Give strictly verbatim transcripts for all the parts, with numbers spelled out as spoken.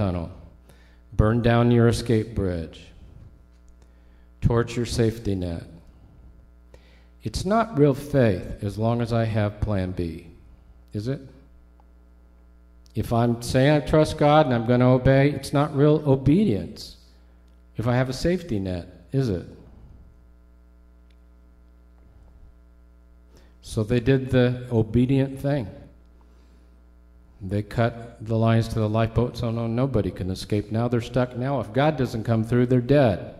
tunnel, burn down your escape bridge, torch your safety net. It's not real faith as long as I have plan B, is it? If I'm saying I trust God and I'm going to obey, it's not real obedience if I have a safety net, is it? So they did the obedient thing. They cut the lines to the lifeboat so no, nobody can escape. Now they're stuck. Now if God doesn't come through, they're dead.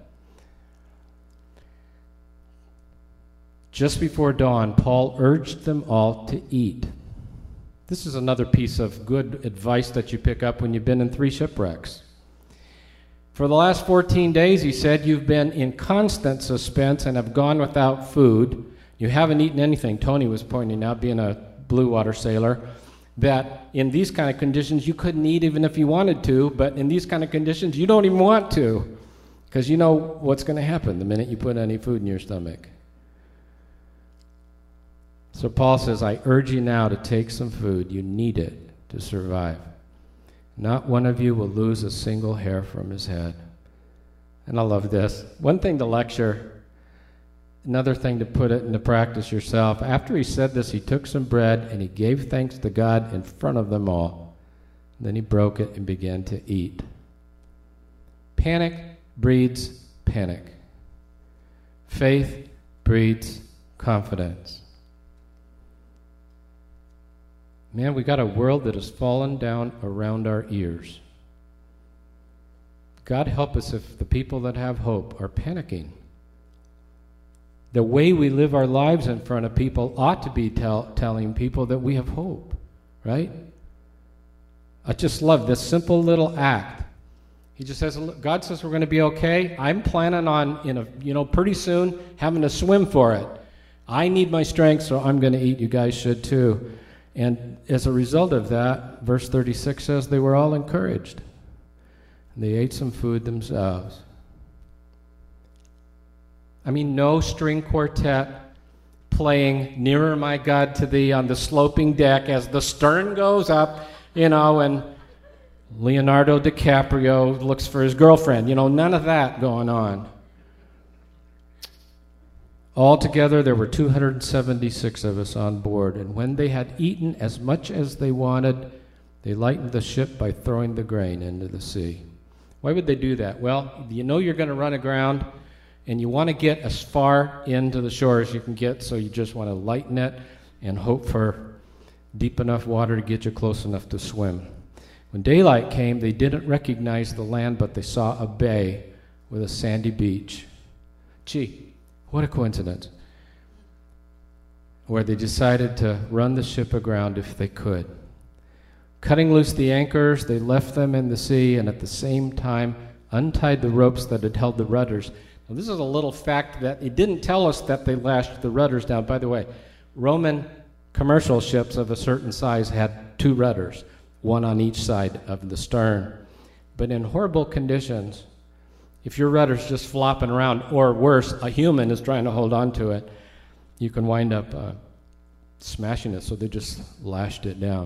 Just before dawn, Paul urged them all to eat. This is another piece of good advice that you pick up when you've been in three shipwrecks. For the last fourteen days, he said, you've been in constant suspense and have gone without food. You haven't eaten anything. Tony was pointing out, being a blue water sailor, that in these kind of conditions, you couldn't eat even if you wanted to, but in these kind of conditions, you don't even want to, because you know what's going to happen the minute you put any food in your stomach. So Paul says, I urge you now to take some food. You need it to survive. Not one of you will lose a single hair from his head. And I love this. One thing to lecture, another thing to put it into practice yourself. After he said this, he took some bread and he gave thanks to God in front of them all. Then he broke it and began to eat. Panic breeds panic. Faith breeds confidence. Man, we got a world that has fallen down around our ears. God help us if the people that have hope are panicking. The way we live our lives in front of people ought to be tell, telling people that we have hope, right? I just love this simple little act. He just says, God says we're going to be okay. I'm planning on, in a, you know, pretty soon having to swim for it. I need my strength, so I'm going to eat. You guys should too. And as a result of that, verse thirty-six says they were all encouraged. And they ate some food themselves. I mean, no string quartet playing Nearer My God to Thee on the sloping deck as the stern goes up, you know, and Leonardo DiCaprio looks for his girlfriend. You know, none of that going on. Altogether, there were two hundred seventy-six of us on board, and when they had eaten as much as they wanted, they lightened the ship by throwing the grain into the sea. Why would they do that? Well, you know you're going to run aground, and you want to get as far into the shore as you can get, so you just want to lighten it and hope for deep enough water to get you close enough to swim. When daylight came, they didn't recognize the land, but they saw a bay with a sandy beach. Gee, what a coincidence. Where they decided to run the ship aground if they could. Cutting loose the anchors, they left them in the sea, and at the same time untied the ropes that had held the rudders. Now, this is a little fact that it didn't tell us that they lashed the rudders down. By the way, Roman commercial ships of a certain size had two rudders, one on each side of the stern. But in horrible conditions, if your rudder's just flopping around, or worse, a human is trying to hold on to it, you can wind up uh, smashing it, so they just lashed it down.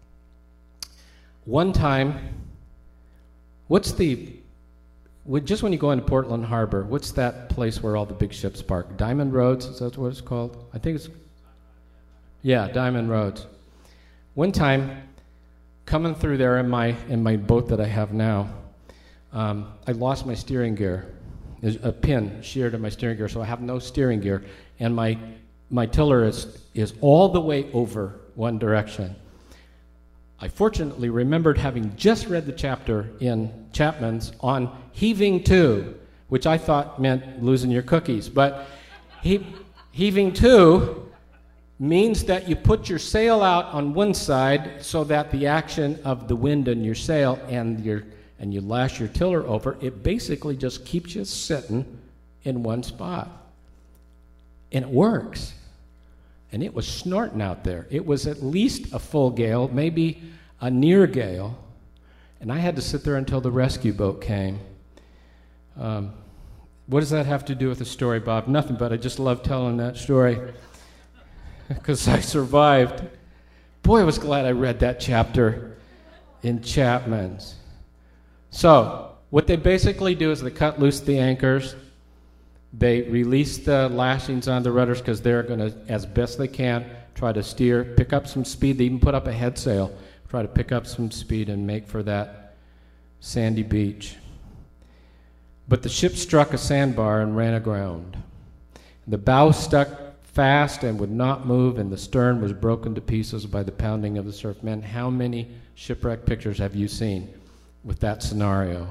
One time, what's the, just when you go into Portland Harbor, what's that place where all the big ships park? Diamond Roads, is that what it's called? I think it's, yeah, Diamond Roads. One time, coming through there in my in my boat that I have now, um, I lost my steering gear. There's a pin sheared in my steering gear, so I have no steering gear, and my my tiller is is all the way over one direction. I fortunately remembered having just read the chapter in Chapman's on heaving to, which I thought meant losing your cookies, but he, heaving to means that you put your sail out on one side so that the action of the wind in your sail and your and you lash your tiller over, it basically just keeps you sitting in one spot. And it works. And it was snorting out there. It was at least a full gale, maybe a near gale. And I had to sit there until the rescue boat came. Um, what does that have to do with the story, Bob? Nothing, but I just love telling that story because I survived. Boy, I was glad I read that chapter in Chapman's. So, what they basically do is they cut loose the anchors. They release the lashings on the rudders because they're going to, as best they can, try to steer, pick up some speed. They even put up a head sail, try to pick up some speed and make for that sandy beach. But the ship struck a sandbar and ran aground. The bow stuck fast and would not move, and the stern was broken to pieces by the pounding of the surf. Man, how many shipwreck pictures have you seen with that scenario?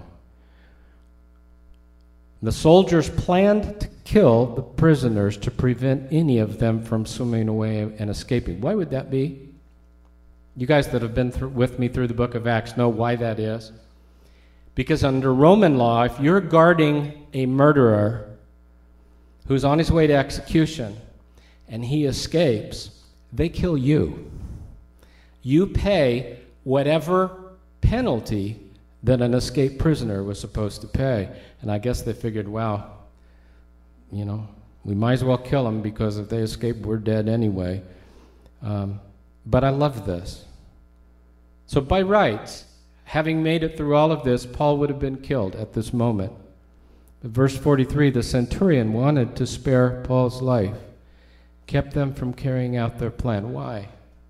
The soldiers planned to kill the prisoners to prevent any of them from swimming away and escaping. Why would that be? You guys that have been through, with me through the book of Acts know why that is. Because under Roman law, if you're guarding a murderer who's on his way to execution and he escapes, they kill you. You pay whatever penalty that an escaped prisoner was supposed to pay. And I guess they figured, wow, you know, we might as well kill them because if they escape, we're dead anyway. Um, but I love this. So by rights, having made it through all of this, Paul would have been killed at this moment. But verse forty-three, the centurion wanted to spare Paul's life, kept them from carrying out their plan. Why?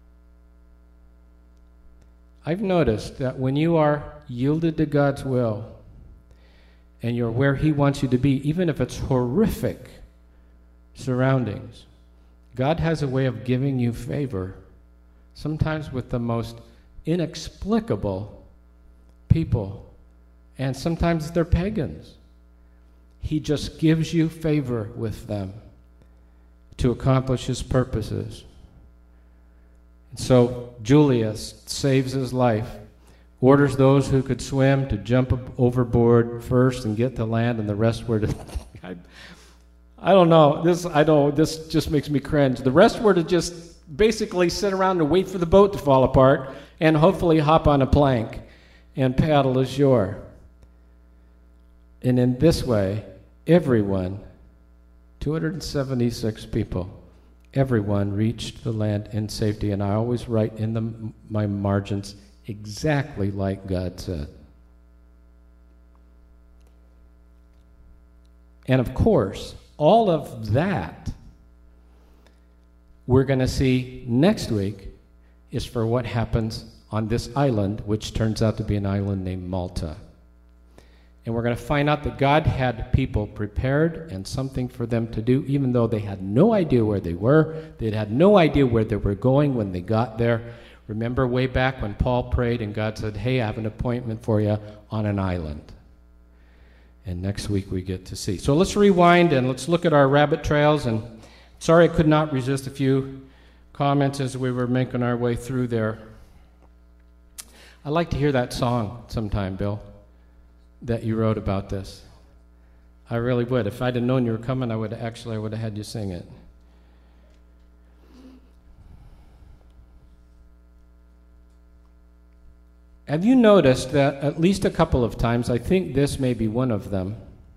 I've noticed that when you are yielded to God's will and you're where he wants you to be, even if it's horrific surroundings, God has a way of giving you favor, sometimes with the most inexplicable people, and sometimes they're pagans. He just gives you favor with them to accomplish his purposes. And so Julius saves his life, orders those who could swim to jump overboard first and get to land, and the rest were to I, I don't know this I don't this just makes me cringe. The rest were to just basically sit around and wait for the boat to fall apart and hopefully hop on a plank and paddle ashore. And in this way, everyone, two hundred seventy-six people, everyone reached the land in safety. And I always write in the, my margins, exactly like God said. And of course, all of that we're going to see next week is for what happens on this island, which turns out to be an island named Malta. And we're going to find out that God had people prepared and something for them to do, even though they had no idea where they were. They had no idea where they were going when they got there. Remember way back when Paul prayed and God said, hey, I have an appointment for you on an island. And next week we get to see. So let's rewind and let's look at our rabbit trails. And sorry I could not resist a few comments as we were making our way through there. I'd like to hear that song sometime, Bill, that you wrote about this. I really would. If I'd have known you were coming, I would actually I would have had you sing it. Have you noticed that at least a couple of times, I think this may be one of them,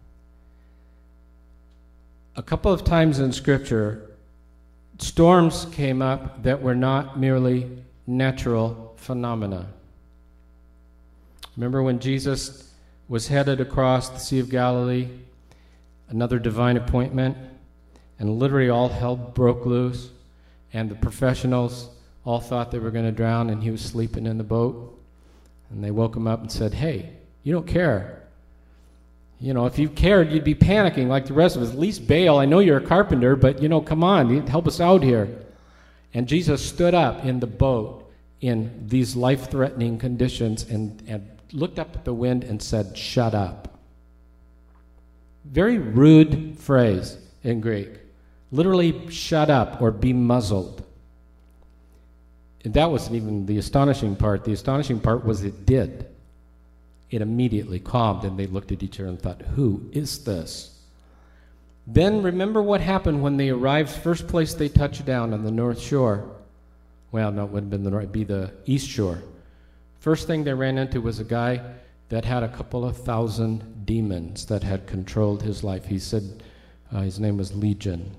a couple of times in Scripture, storms came up that were not merely natural phenomena. Remember when Jesus was headed across the Sea of Galilee, another divine appointment, and literally all hell broke loose, and the professionals all thought they were going to drown, and he was sleeping in the boat. And they woke him up and said, hey, you don't care. You know, if you cared, you'd be panicking like the rest of us. At least bail. I know you're a carpenter, but, you know, come on, help us out here. And Jesus stood up in the boat in these life-threatening conditions and, and looked up at the wind and said, shut up. Very rude phrase in Greek. Literally, shut up or be muzzled. And that wasn't even the astonishing part. The astonishing part was it did. It immediately calmed, and they looked at each other and thought, who is this? Then remember what happened when they arrived. First place they touched down on the north shore. Well, no, it wouldn't have been the north, it'd be the east shore. First thing they ran into was a guy that had a couple of thousand demons that had controlled his life. He said uh, his name was Legion.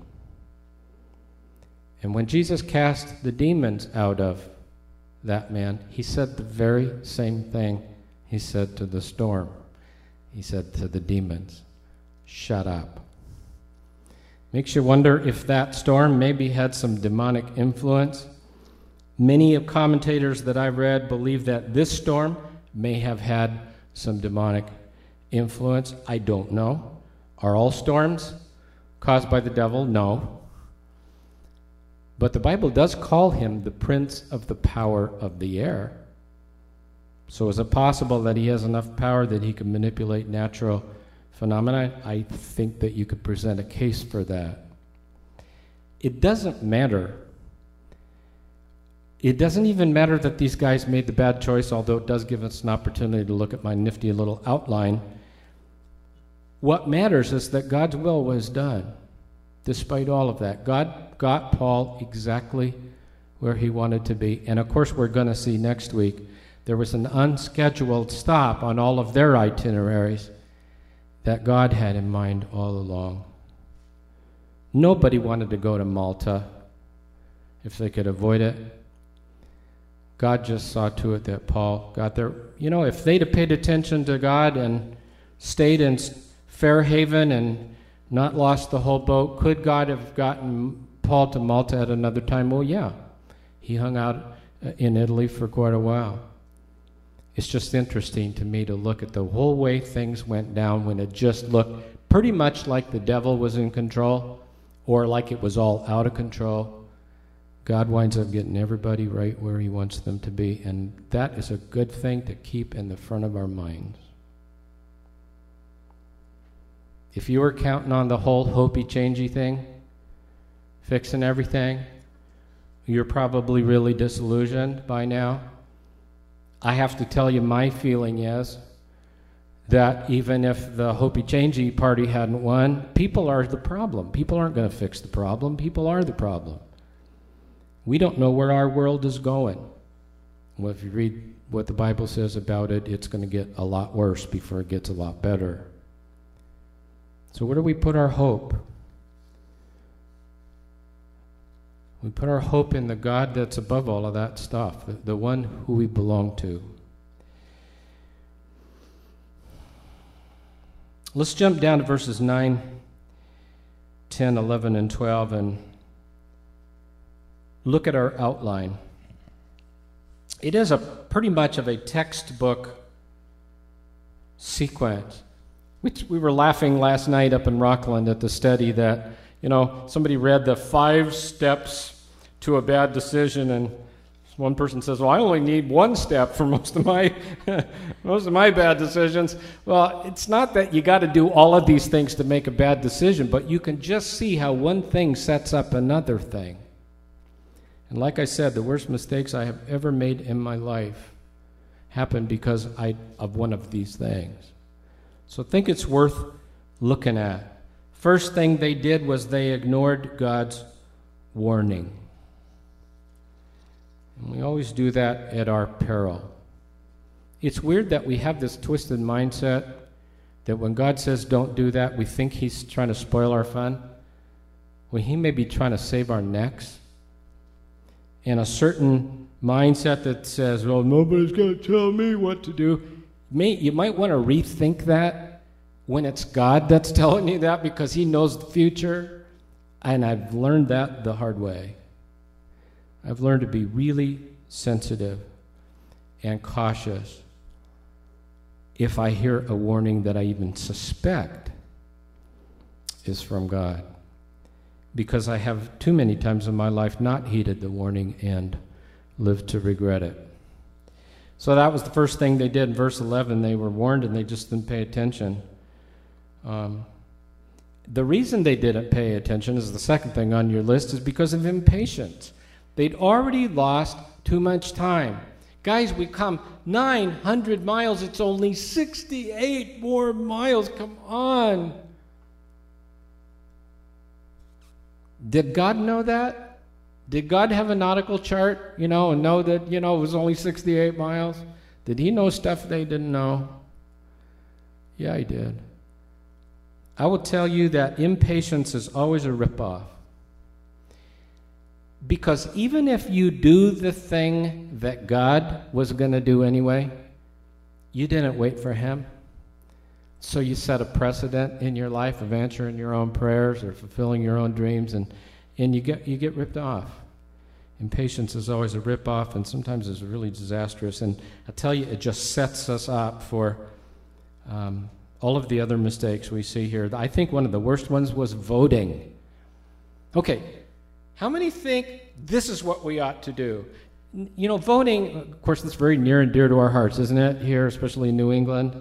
And when Jesus cast the demons out of that man, he said the very same thing He said to the storm, he said to the demons, shut up. Makes you wonder if that storm maybe had some demonic influence. Many of commentators that I've read believe that this storm may have had some demonic influence. I don't know. Are all storms caused by the devil? No. But the Bible does call him the prince of the power of the air. So is it possible that he has enough power that he can manipulate natural phenomena? I think that you could present a case for that. It doesn't matter. It doesn't even matter that these guys made the bad choice, although it does give us an opportunity to look at my nifty little outline. What matters is that God's will was done, despite all of that. God got Paul exactly where he wanted to be. And of course, we're going to see next week, there was an unscheduled stop on all of their itineraries that God had in mind all along. Nobody wanted to go to Malta if they could avoid it. God just saw to it that Paul got there. You know, if they'd have paid attention to God and stayed in Fairhaven and not lost the whole boat, could God have gotten Paul to Malta at another time? Well, yeah. He hung out in Italy for quite a while. It's just interesting to me to look at the whole way things went down when it just looked pretty much like the devil was in control or like it was all out of control. God winds up getting everybody right where he wants them to be, and that is a good thing to keep in the front of our minds. If you were counting on the whole hopey-changey thing, fixing everything, you're probably really disillusioned by now. I have to tell you, my feeling is that even if the hopey-changey party hadn't won, people are the problem. People aren't going to fix the problem. People are the problem. We don't know where our world is going. Well, if you read what the Bible says about it, it's going to get a lot worse before it gets a lot better. So where do we put our hope? We put our hope in the God that's above all of that stuff, the, the one who we belong to. Let's jump down to verses nine, ten, eleven, and twelve and look at our outline. It is a pretty much of a textbook sequence. We, we were laughing last night up in Rockland at the study that, you know, somebody read the five steps to a bad decision, and one person says, well, I only need one step for most of my most of my bad decisions. Well, it's not that you got to do all of these things to make a bad decision, but you can just see how one thing sets up another thing. And like I said, the worst mistakes I have ever made in my life happened because I of one of these things. So I think it's worth looking at. First thing they did was they ignored God's warning. And we always do that at our peril. It's weird that we have this twisted mindset that when God says don't do that, we think he's trying to spoil our fun, when he may be trying to save our necks. And a certain mindset that says, well, nobody's going to tell me what to do. May, you might want to rethink that when it's God that's telling you that, because he knows the future. And I've learned that the hard way. I've learned to be really sensitive and cautious if I hear a warning that I even suspect is from God, because I have too many times in my life not heeded the warning and lived to regret it. So that was the first thing they did in verse eleven. They were warned and they just didn't pay attention. Um, the reason they didn't pay attention is the second thing on your list, is because of impatience. They'd already lost too much time. Guys, we come nine hundred miles. It's only sixty-eight more miles. Come on. Did God know that? Did God have a nautical chart, you know, and know that, you know, it was only sixty-eight miles? Did he know stuff they didn't know? Yeah, he did. I will tell you that impatience is always a ripoff. Because even if you do the thing that God was going to do anyway, You didn't wait for him. So you set a precedent in your life of answering your own prayers or fulfilling your own dreams, and, and you get you get ripped off. Impatience is always a rip-off, and sometimes it's really disastrous. And I tell you, it just sets us up for um, all of the other mistakes we see here. I think one of the worst ones was voting. Okay, how many think this is what we ought to do? You know, voting, of course, that's very near and dear to our hearts, isn't it, here, especially in New England?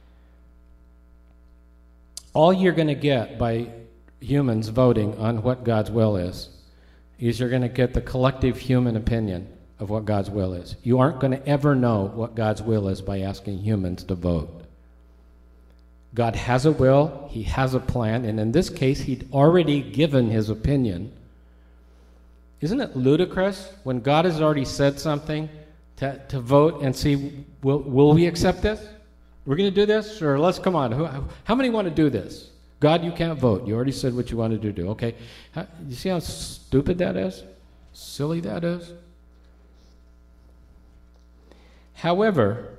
All you're going to get by humans voting on what God's will is, is you're going to get the collective human opinion of what God's will is. You aren't going to ever know what God's will is by asking humans to vote. God has a will, he has a plan, and in this case, he'd already given his opinion. Isn't it ludicrous when God has already said something to, to vote and see, will, will we accept this? We're going to do this? Or let's, come on, who, how many want to do this? God, you can't vote. You already said what you wanted to do. Okay, how, you see how stupid that is? Silly that is? However,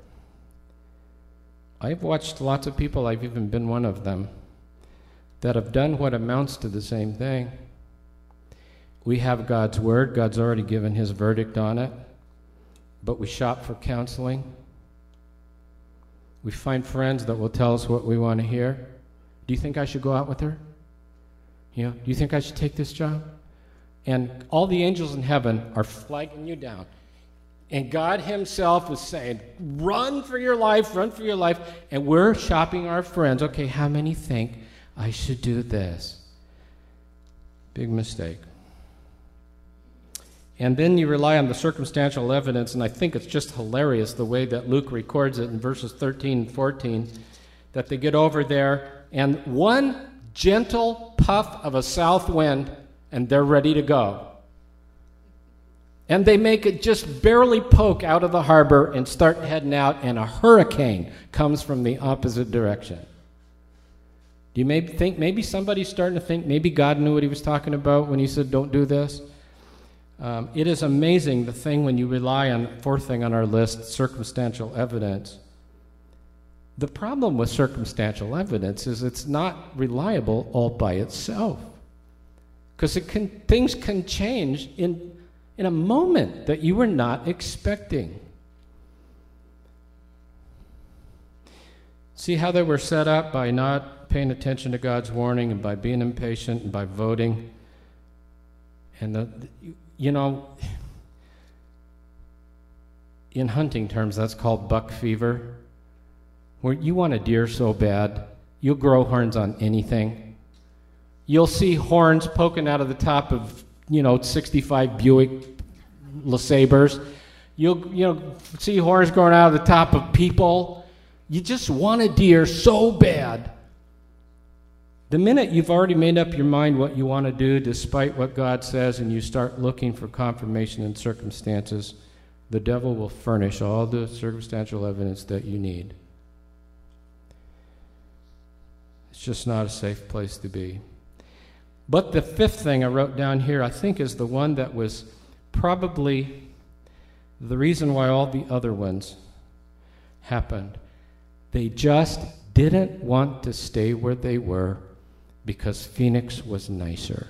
I've watched lots of people, I've even been one of them, that have done what amounts to the same thing. We have God's word. God's already given his verdict on it. But we shop for counseling. We find friends that will tell us what we want to hear. Do you think I should go out with her? You know, do you think I should take this job? And all the angels in heaven are flagging you down. And God himself is saying, run for your life, run for your life. And we're shopping our friends. Okay, how many think I should do this? Big mistake. And then you rely on the circumstantial evidence, and I think it's just hilarious the way that Luke records it in verses thirteen and fourteen, that they get over there, and one gentle puff of a south wind, and they're ready to go. And they make it just barely poke out of the harbor and start heading out, and a hurricane comes from the opposite direction. Do you maybe think, maybe somebody's starting to think maybe God knew what he was talking about when he said don't do this? Um, it is amazing, the thing when you rely on, fourth thing on our list, circumstantial evidence. The problem with circumstantial evidence is it's not reliable all by itself. Because it can, things can change in, in a moment that you were not expecting. See how they were set up by not paying attention to God's warning and by being impatient and by voting? And the, you know, in hunting terms, that's called buck fever, where you want a deer so bad, you'll grow horns on anything. You'll see horns poking out of the top of, you know, sixty-five Buick LeSabres. You'll, you know, see horns growing out of the top of people. You just want a deer so bad. The minute you've already made up your mind what you want to do, despite what God says, and you start looking for confirmation in circumstances, the devil will furnish all the circumstantial evidence that you need. It's just not a safe place to be. But the fifth thing I wrote down here, I think, is the one that was probably the reason why all the other ones happened. They just didn't want to stay where they were because Phoenix was nicer.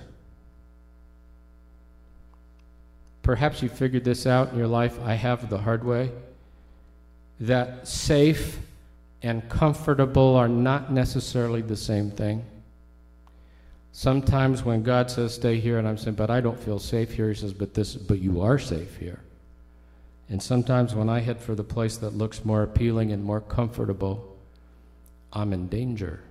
Perhaps you figured this out in your life. I have the hard way. That safe and comfortable are not necessarily the same thing. Sometimes when God says stay here, and I'm saying, but I don't feel safe here, he says, but this, but you are safe here. And sometimes when I head for the place that looks more appealing and more comfortable, I'm in danger.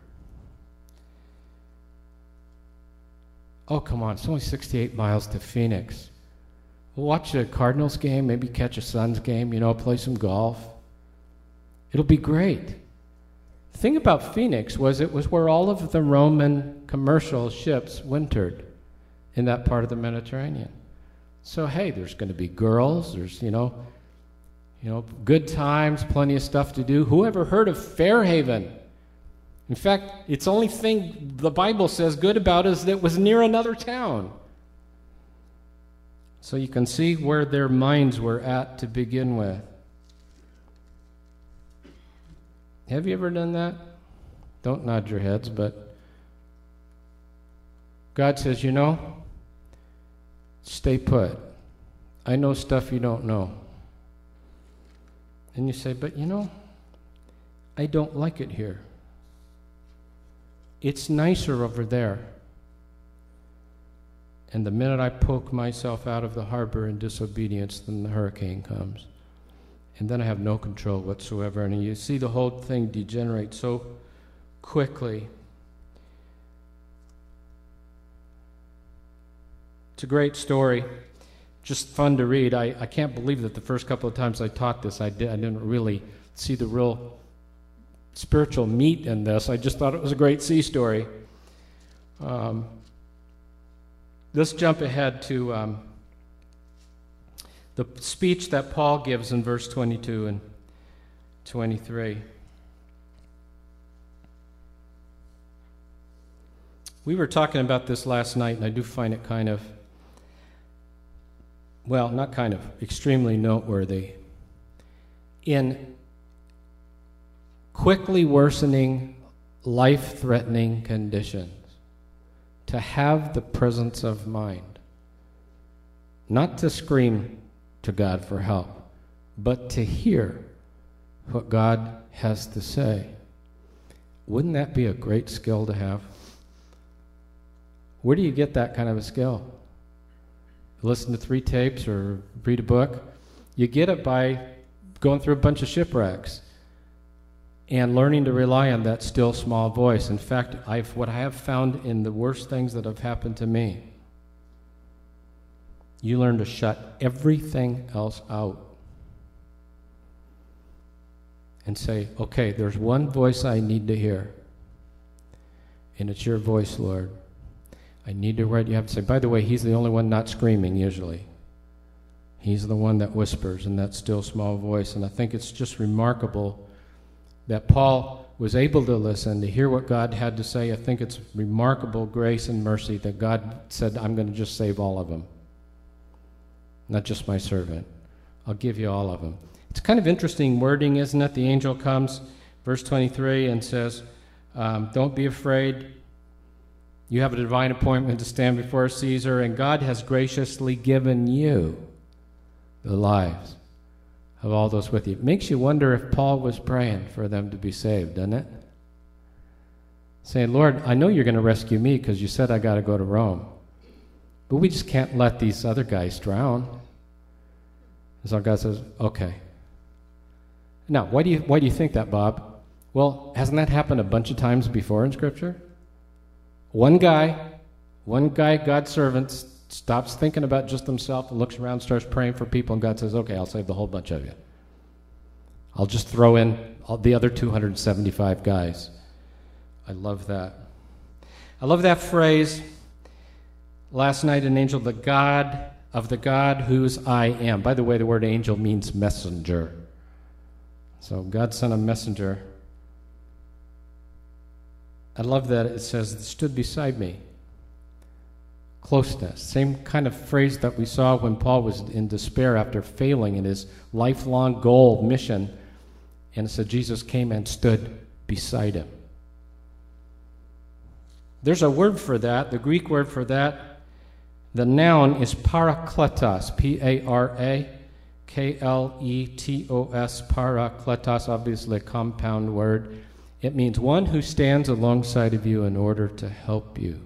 Oh, come on, it's only sixty-eight miles to Phoenix. We'll watch a Cardinals game, maybe catch a Suns game, you know, play some golf. It'll be great. The thing about Phoenix was it was where all of the Roman commercial ships wintered, in that part of the Mediterranean. So, hey, there's going to be girls, there's, you know, you know, good times, plenty of stuff to do. Who ever heard of Fairhaven? In fact, it's the only thing the Bible says good about is that it was near another town. So you can see where their minds were at to begin with. Have you ever done that? Don't nod your heads, but God says, you know, stay put. I know stuff you don't know. And you say, but you know, I don't like it here. It's nicer over there. And the minute I poke myself out of the harbor in disobedience, then the hurricane comes. And then I have no control whatsoever. And you see the whole thing degenerate so quickly. It's a great story. Just fun to read. I, I can't believe that the first couple of times I taught this, I, did, I didn't really see the real spiritual meat in this. I just thought it was a great sea story. Um, let's jump ahead to um, the speech that Paul gives in verse twenty-two and twenty-three. We were talking about this last night, and I do find it kind of, well, not kind of, extremely noteworthy. In quickly worsening, life-threatening conditions, to have the presence of mind, not to scream to God for help, but to hear what God has to say. Wouldn't that be a great skill to have? Where do you get that kind of a skill? Listen to three tapes or read a book? You get it by going through a bunch of shipwrecks and learning to rely on that still small voice. In fact, I've, what I have found in the worst things that have happened to me, you learn to shut everything else out and say, okay, there's one voice I need to hear, and it's your voice, Lord. I need to write. You have to say, by the way, he's the only one not screaming usually. He's the one that whispers in that still small voice. And I think it's just remarkable that Paul was able to listen, to hear what God had to say. I think it's remarkable grace and mercy that God said, I'm going to just save all of them. Not just my servant. I'll give you all of them. It's kind of interesting wording, isn't it? The angel comes, verse twenty-three, and says, um, don't be afraid. You have a divine appointment to stand before Caesar, and God has graciously given you the lives of all those with you. It makes you wonder if Paul was praying for them to be saved, doesn't it? Saying, Lord, I know you're going to rescue me because you said I got to go to Rome. But we just can't let these other guys drown. And so God says, okay. Now, why do you, why do you think that, Bob? Well, hasn't that happened a bunch of times before in Scripture? One guy, one guy, God's servant, stops thinking about just himself and looks around, starts praying for people, and God says, okay, I'll save the whole bunch of you. I'll just throw in all the other two hundred seventy-five guys. I love that. I love that phrase. Last night, an angel, the God of the God whose I am. By the way, the word angel means messenger. So God sent a messenger. I love that it says, stood beside me. Closeness. Same kind of phrase that we saw when Paul was in despair after failing in his lifelong goal, mission. And it said Jesus came and stood beside him. There's a word for that, the Greek word for that. The noun is parakletos, P A R A K L E T O S, parakletos, obviously a compound word. It means one who stands alongside of you in order to help you.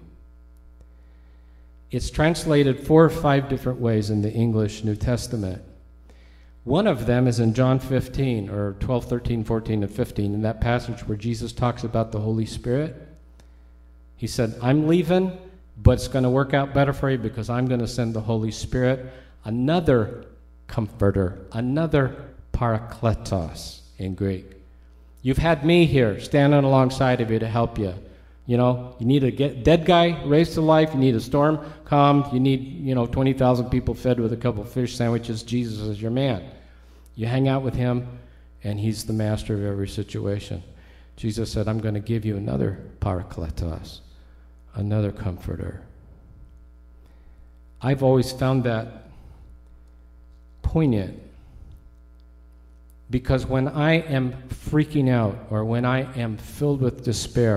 It's translated four or five different ways in the English New Testament. One of them is in John fifteen, or twelve, thirteen, fourteen, and fifteen, in that passage where Jesus talks about the Holy Spirit. He said, I'm leaving, but it's going to work out better for you because I'm going to send the Holy Spirit, another comforter, another parakletos in Greek. You've had me here standing alongside of you to help you. You know, you need a get, dead guy raised to life. You need a storm calmed. You need, you know, twenty thousand people fed with a couple fish sandwiches. Jesus is your man. You hang out with him, and he's the master of every situation. Jesus said, I'm going to give you another parakletos, another comforter. I've always found that poignant. Because when I am freaking out or when I am filled with despair,